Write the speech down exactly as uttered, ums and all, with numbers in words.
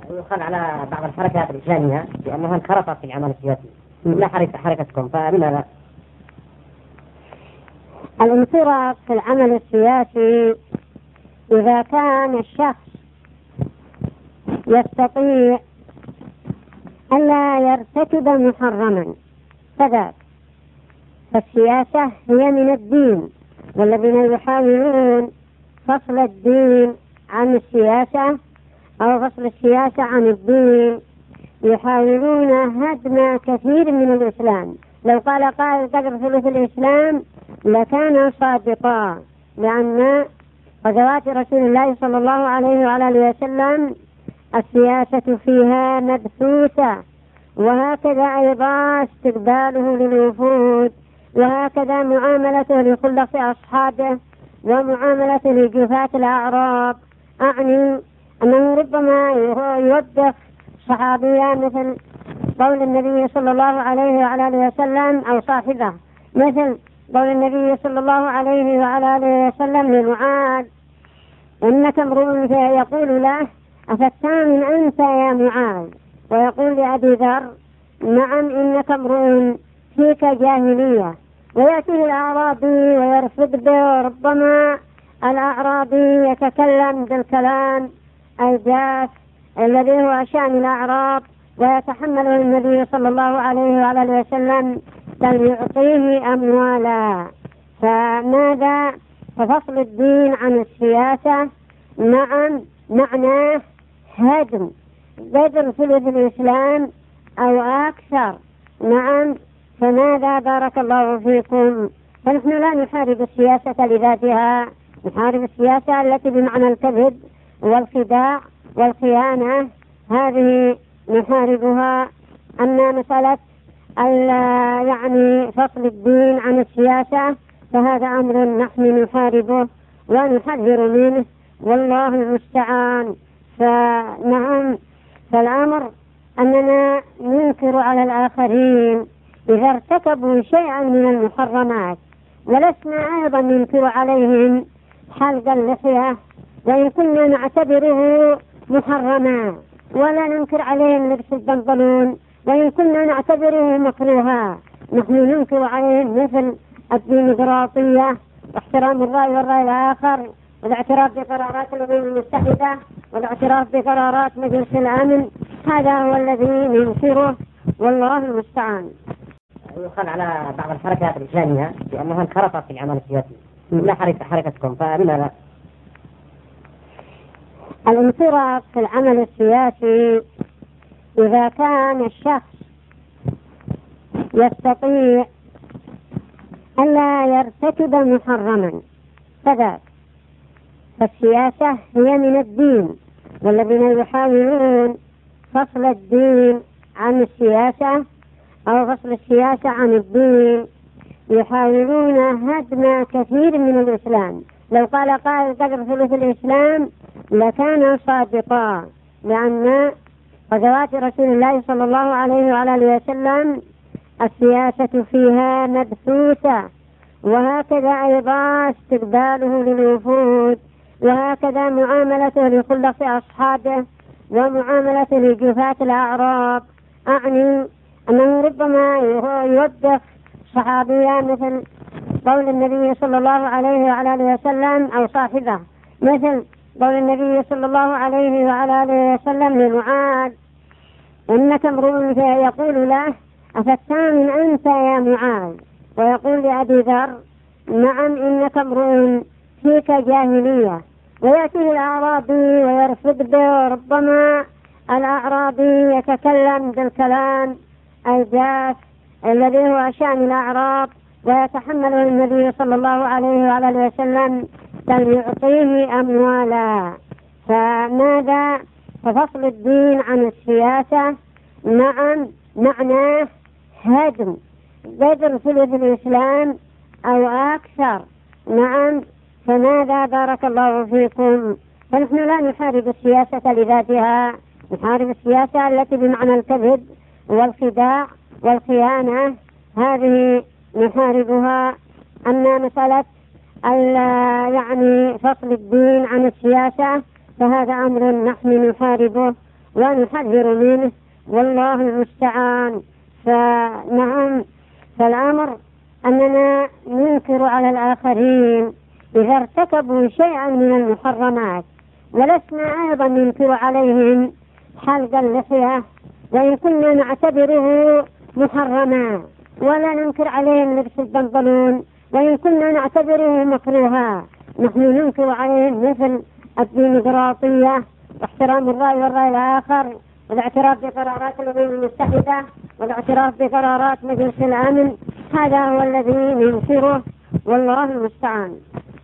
يقال على بعض الحركات الإسلامية بأنها انخرطت في العمل السياسي، لا حركة حركتكم، فلماذا؟ الانخراط في العمل السياسي إذا كان الشخص يستطيع ألا يرتكب محرما فذاك، فالسياسة هي من الدين، والذين يحاولون فصل الدين عن السياسة أو فصل السياسة عن الدين يحاولون هدم كثير من الإسلام. لو قال قائل قدر ثلث الإسلام لكان صادقا، لأن غزوات رسول الله صلى الله عليه وعلى آله وسلم السياسة فيها مبثوثة، وهكذا أيضا استقباله للوفود، وهكذا معاملته لخلق أصحابه ومعاملته لجفاة الأعراب. أعني أنه ربما يوبخ صحابيا مثل قول النبي صلى الله عليه وعلى آله وسلم، أو صاحبه مثل قول النبي صلى الله عليه وعلى آله وسلم لمعاذ إنك امرؤ، يقول له أفتان أنت يا معاذ، ويقول لأبي ذر نعم إنك امرؤ فيك جاهلية، ويأتيه الأعرابي ويرفض به، وربما الأعرابي يتكلم بالكلام الجاف الذي هو شأن الأعراب ويتحمله النبي صلى الله عليه وعلى آله وسلم بل يعطيه أموالا. فماذا؟ ففصل الدين عن السياسة نعم معناه هدم بدل ثلث الإسلام أو أكثر. نعم، فماذا بارك الله فيكم؟ فنحن لا نحارب السياسة لذاتها، نحارب السياسة التي بمعنى الكذب والخداع والخيانة، هذه نحاربها. أما مسألة يعني فصل الدين عن السياسة فهذا أمر نحن نحاربه ونحذر منه، والله المستعان. فنعم، فالأمر أننا ننكر على الآخرين إذا ارتكبوا شيئا من المحرمات، ولسنا أيضا ننكر عليهم حلق اللحية وإن كنا نعتبره محرما، ولا ننكر عليهم لبس البنطلون وإن كنا نعتبره مكروها. نحن ننكر عليهم مثل الديمقراطية واحترام الرأي والرأي الآخر، والاعتراف بقرارات الأمم المتحدة والاعتراف بقرارات مجلس الأمن، هذا هو الذي ننكره، والله المستعان. يقال على بعض الحركات الإسلامية بأنها انخرطت في العمل السياسي، لا حركة حركتكم، فلماذا؟ الانخراط في العمل السياسي إذا كان الشخص يستطيع ألا يرتكب محرما فذاك، فالسياسة هي من الدين، والذين يحاولون فصل الدين عن السياسة أو فصل السياسة عن الدين يحاولون هدم كثير من الإسلام. لو قال قائل قدر ثلث الإسلام لكان صادقا، لأن غزوات رسول الله صلى الله عليه وعلى آله وسلم السياسة فيها مبثوثة، وهكذا أيضا استقباله للوفود، وهكذا معاملته لخلق أصحابه ومعاملته لجفاة الأعراب. أعني أنه ربما يوبخ صحابيا مثل قول النبي صلى الله عليه وعلى آله وسلم، أو صاحبه مثل قول النبي صلى الله عليه وعلى آله وسلم لمعاذ إنك امرؤ، يقول له أفتان أنت يا معاذ، ويقول لأبي ذر نعم إنك امرؤ فيك جاهلية، ويأتيه الأعرابي ويرفض به، وربما الأعرابي يتكلم بالكلام الجاف الذي هو شأن الأعراب ويتحمله النبي صلى الله عليه وعلى آله وسلم بل يعطيه أموالا. فماذا؟ ففصل الدين عن السياسة نعم معناه هدم بدل ثلث الإسلام أو أكثر. نعم، فماذا بارك الله فيكم؟ فنحن لا نحارب السياسة لذاتها، نحارب السياسة التي بمعنى الكذب والخداع والخيانة، هذه نحاربها. أما مسألة يعني فصل الدين عن السياسة فهذا أمر نحن نحاربه، ونحذر منه، والله المستعان. فنعم، فالأمر أننا ننكر على الآخرين إذا ارتكبوا شيئا من المحرمات، ولسنا أيضا ننكر عليهم حلق اللحية وإن كنا نعتبره محرما، ولا ننكر عليهم لبس البنطلون وإن كنا نعتبره مكروها. نحن ننكر عليهم مثل الديمقراطية واحترام الرأي والرأي الآخر، والاعتراف بقرارات الأمم المتحدة، والاعتراف بقرارات مجلس الأمن. هذا هو الذي ننكره، والله المستعان.